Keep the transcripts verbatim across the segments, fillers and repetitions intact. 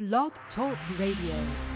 Blog Talk Radio.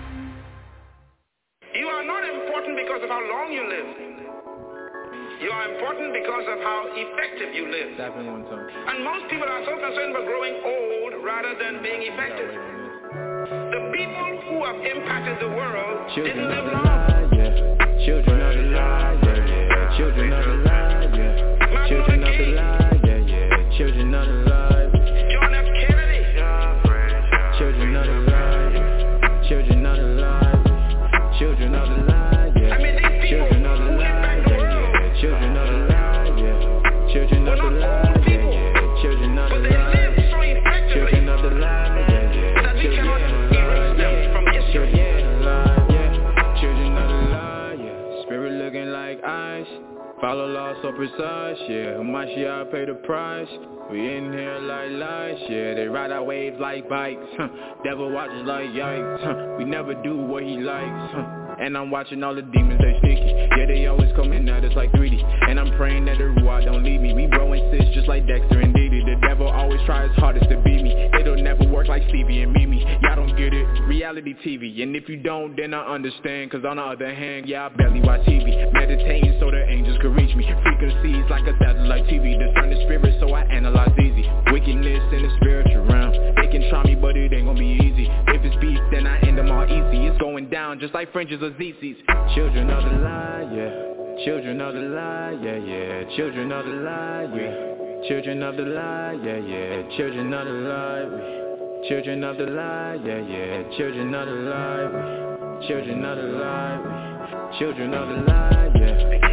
You are not important because of how long you live. You are important because of how effective you live. And most people are so concerned about growing old rather than being effective. The people who have impacted the world didn't live long. Children of the light, yeah, yeah. Children of the light, yeah. Children of the light, yeah, yeah. Children of the light. John F. Kennedy. Children of the light, children of the light, children of the light, yeah. I mean, these people children of the who light, impact the yeah, world yeah. Children of the light, yeah. Children of the light, yeah, yeah. Children of the but they live light, so effectively children of the light, yeah, yeah. that we Children cannot of the erase light, them yeah. from history. Children of the light, yeah. Children of the light, yeah. Spirit looking like ice. Follow law so precise, yeah. Mashiach pay the price. We in here like lights, yeah. They ride our waves like bikes, huh. Devil watches like yikes, huh. We never do what he likes, huh. And I'm watching all the demons, they sticky. Yeah, they always coming at us like three D. And I'm praying that the Ruach don't leave me. We bro and sis just like Dexter and Diddy. The devil always tries hardest to beat me. It'll never work like Stevie and Mimi. Y'all don't get it, reality T V. And if you don't, then I understand. Cause on the other hand, yeah, I barely watch T V. Meditating so the angels could reach me. Frequencies like a satellite T V. Discern the spirit so I analyze easy. Wickedness in the spiritual realm. They can try me but it ain't gonna be easy. If it's beef then I end them all easy. It's going down just like French's or Z's. Children of the light, yeah. Children of the light, yeah, yeah. Children of the light, yeah. Children of the light, yeah, yeah. Children of the light, children of the light, yeah, yeah. Children of the light, children of the light, children of the light, yeah.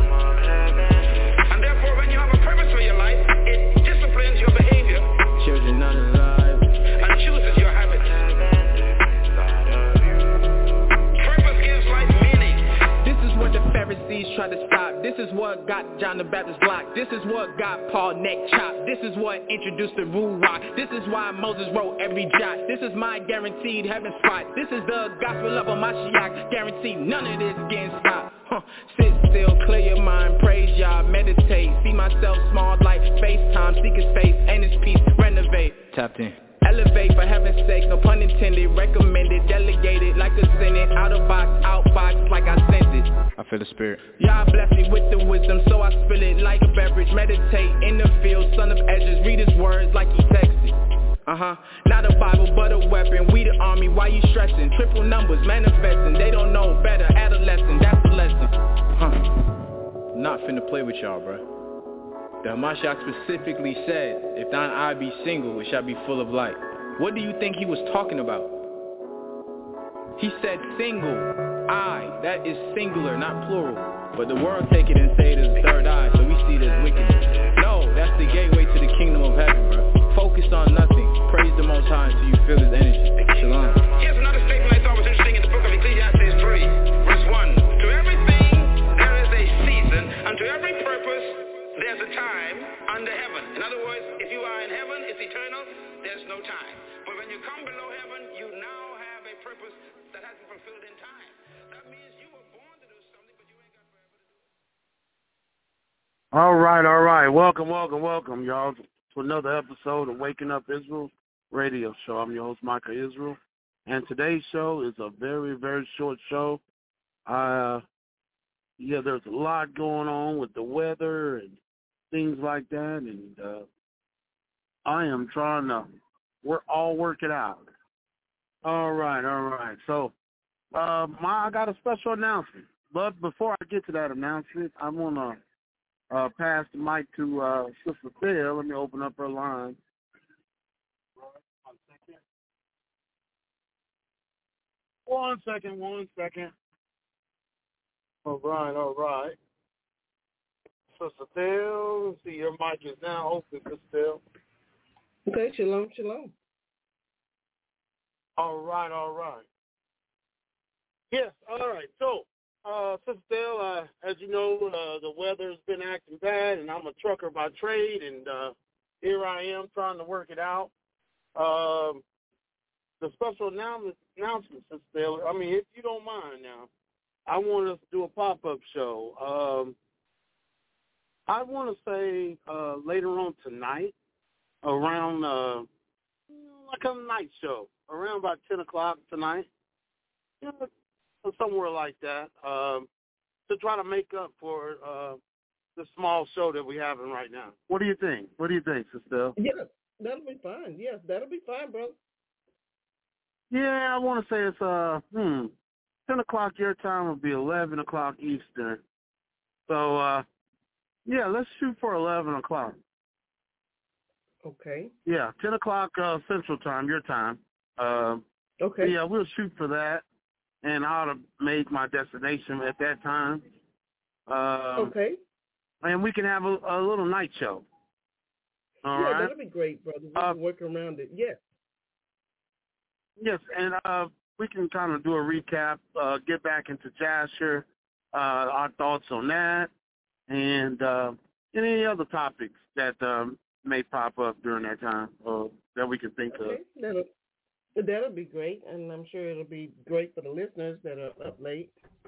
And therefore, when you have a purpose for your life, it disciplines your behavior. Children of the light, and chooses your habits. Purpose gives life meaning. This is what the Pharisees try to stop. This is what got John the Baptist blocked. This is what got Paul neck chopped. This is what introduced the Ruach. This is why Moses wrote every jot. This is my guaranteed heaven spot. This is the gospel of a Mashiach. Guaranteed none of this getting stopped. Huh. Sit still, clear your mind, praise Yah, meditate. See myself small like FaceTime. Seek his face and his peace, renovate. Tapped in. Elevate for heaven's sake, no pun intended. Recommended, delegated like a senate. Out of box, out box like I sent it. I feel the spirit. Y'all bless me with the wisdom, so I spill it like a beverage. Meditate in the field, son of Ezra. Read his words like he texted. Uh-huh, not a Bible but a weapon. We the army, why you stressing? Triple numbers, manifesting. They don't know better, adolescent, that's the lesson. Huh, not finna play with y'all, bro. The Mashiach specifically said, if thine eye be single, it shall be full of light. What do you think he was talking about? He said single, eye, that is singular, not plural. But the world take it and say it is third eye, so we see it as wickedness. No, that's the gateway to the kingdom of heaven, bro. Focus on nothing. Praise the Most High until you feel his energy. Shalom. Here's another statement I thought was interesting in the book of Ecclesiastes three, verse one. To everything there is a season, and to every purpose there's a time under heaven. In other words, if you are in heaven, it's eternal, there's no time. But when you come below heaven, you now have a purpose that hasn't fulfilled in time. That means you were born to do something, but you ain't got forever to do it. All right, all right. Welcome, welcome, welcome, y'all, to another episode of Waking Up Israel radio show. I'm your host, Micah Israel. And today's show is a very, very short show. Uh, yeah, there's a lot going on with the weather and things like that, and uh, I am trying to we're all work it out. All right, all right. So uh, my, I got a special announcement. But before I get to that announcement, I want to uh, pass the mic to uh, Sister Phil. Let me open up her line. One second, one second. All right, all right. Sister Phil, see your mic is now open, Sister Phil. Okay, shalom, shalom. All right, all right. Yes, all right. So, uh, Sister Phil, uh, as you know, uh, the weather's been acting bad, and I'm a trucker by trade, and uh, here I am trying to work it out. Um, the special announcement, announcement, Sister Phil, I mean, if you don't mind now, I want us to do a pop-up show. Um, I want to say uh, later on tonight, around uh, like a night show, around about ten o'clock tonight. You know, somewhere like that, um, to try to make up for uh, the small show that we're having right now. What do you think? What do you think, Sister? Yeah, that'll be fine. Yes, that'll be fine, brother. Yeah, I want to say it's uh, hmm, ten o'clock your time will be eleven o'clock Eastern. So, uh, yeah, let's shoot for eleven o'clock. Okay. Yeah, ten o'clock uh, Central Time, your time. Uh, okay. Yeah, we'll shoot for that, and I ought to make my destination at that time. Um, okay. And we can have a, a little night show. All yeah, right? that'll be great, brother. We uh, can work around it. Yes. Yes, and uh, we can kind of do a recap, uh, get back into Jasher, uh, our thoughts on that, and uh, any other topics that um, may pop up during that time uh, that we can think okay. of. That'll, that'll be great, and I'm sure it'll be great for the listeners that are up late.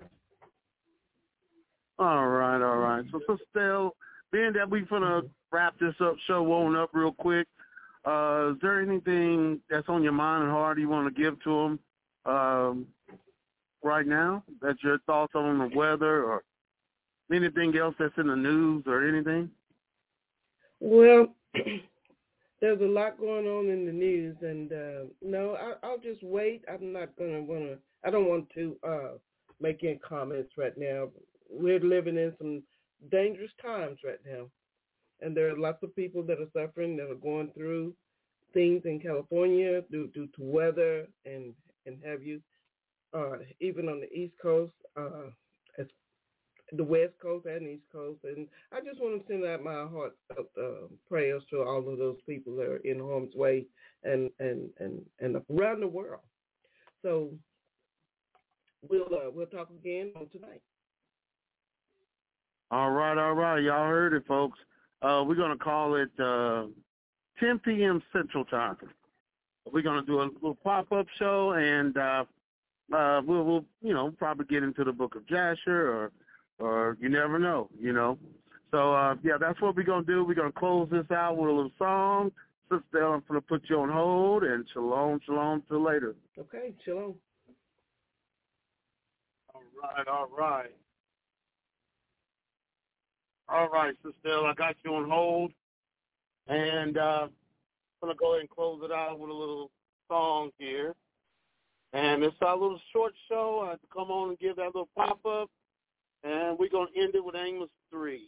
All right, all right. So, so still, being that we're going to mm-hmm. wrap this up, show on up real quick, uh, is there anything that's on your mind and heart you want to give to them um, right now? That's your thoughts on the weather or anything else that's in the news or anything? Well, there's a lot going on in the news, and uh, no, I, I'll just wait. I'm not going to want to, I don't want to uh, make any comments right now. We're living in some dangerous times right now, and there are lots of people that are suffering, that are going through things in California due, due to weather and, and have you, uh, even on the East Coast, uh, as the West Coast and East Coast. And I just want to send out my heart uh, prayers to all of those people that are in harm's way and, and, and, and around the world. So we'll uh, we'll talk again on tonight. All right, all right. Y'all heard it, folks. Uh, we're going to call it uh, ten p.m. Central Time. We're going to do a little pop-up show, and uh, uh, we'll, we'll, you know, probably get into the Book of Jasher, or, or you never know, you know. So, uh, yeah, that's what we're going to do. We're going to close this out with a little song. Sister, I'm going to put you on hold, and shalom, shalom, till later. Okay, shalom. All right, all right. All right, Sister, I got you on hold, and uh, I'm going to go ahead and close it out with a little song here. And it's our little short show. I have to come on and give that little pop-up, and we're going to end it with Amos three.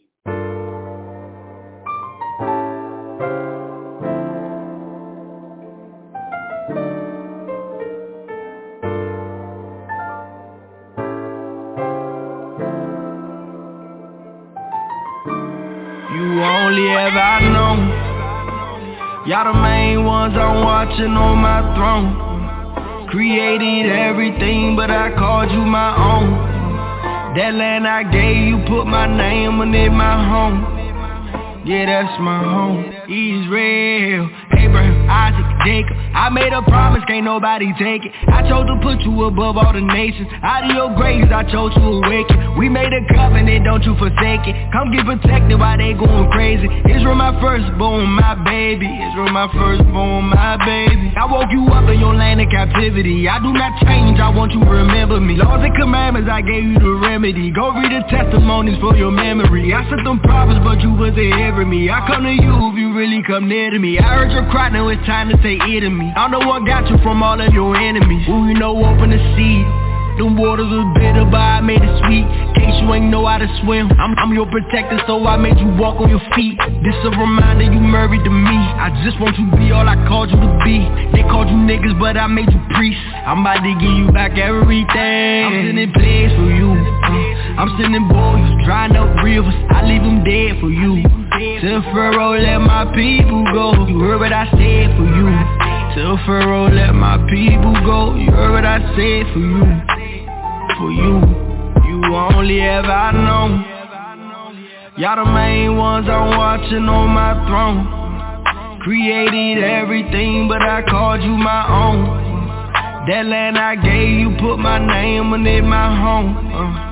You only ever know. Y'all the main ones I'm watching on my throne. Created everything, but I called you my own. That land I gave you, put my name on it, my home. Yeah, that's my home. Israel, Abraham, Isaac, Jacob. I made a promise, can't nobody take it. I chose to put you above all the nations. Out of your graves, I chose to awaken. We made a covenant, don't you forsake it. Come get protected while they going crazy. Israel my firstborn, my baby. Israel my firstborn, my baby. I woke you up in your land of captivity. I do not change, I want you to remember me. Laws and commandments, I gave you the remedy. Go read the testimonies for your memory. I sent them prophets, but you wasn't hearing me. I come to you if you really come near to me. I heard your cry, now it's time to say it to me. I know what got you from all of your enemies. Who you know open the sea. Them waters was bitter, but I made it sweet. Case you ain't know how to swim, I'm, I'm your protector, so I made you walk on your feet. This a reminder you married to me. I just want you to be all I called you to be. They called you niggas, but I made you priests. I'm about to give you back everything. I'm sending plays for you. uh, I'm sending boys, drying up rivers. I leave them dead for you. Tell Pharaoh, let my people go. You heard what I said for you. Tell Pharaoh, let my people go. You heard what I said for you. For you, you only ever know. Y'all the main ones I'm watching on my throne. Created everything, but I called you my own. That land I gave you, put my name on it, my home. uh,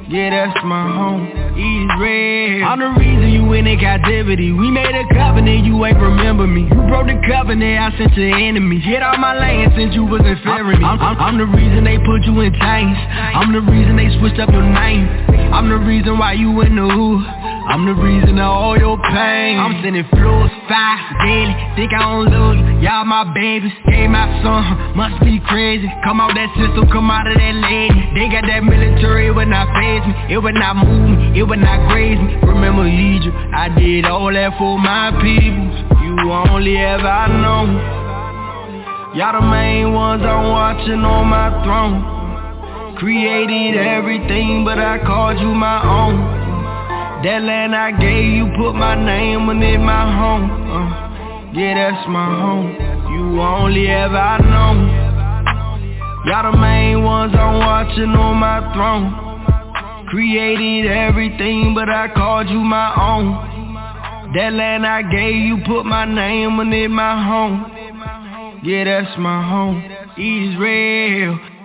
Yeah, that's my home, Israel. I'm the reason you in in captivity. We made a covenant, you ain't remember me. You broke the covenant, I sent your enemies. Hit all my land since you wasn't fearing me. I'm, I'm, I'm the reason they put you in chains. I'm the reason they switched up your name. I'm the reason why you in the hood. I'm the reason of all your pain. I'm sending floors, fire, daily. Think I don't love you, y'all my babies. Gave my son, must be crazy. Come out that system, come out of that lady. They got that military, it would not phase me. It would not move me, it would not graze me. Remember Egypt, I did all that for my people. You only ever know. Y'all the main ones I'm watching on my throne. Created everything, but I called you my own. That land I gave you, put my name on it, my home. uh, Yeah, that's my home. You only ever know. Y'all the main ones I'm watching on my throne. Created everything, but I called you my own. That land I gave you, put my name on it, my home. Yeah, that's my home, Israel.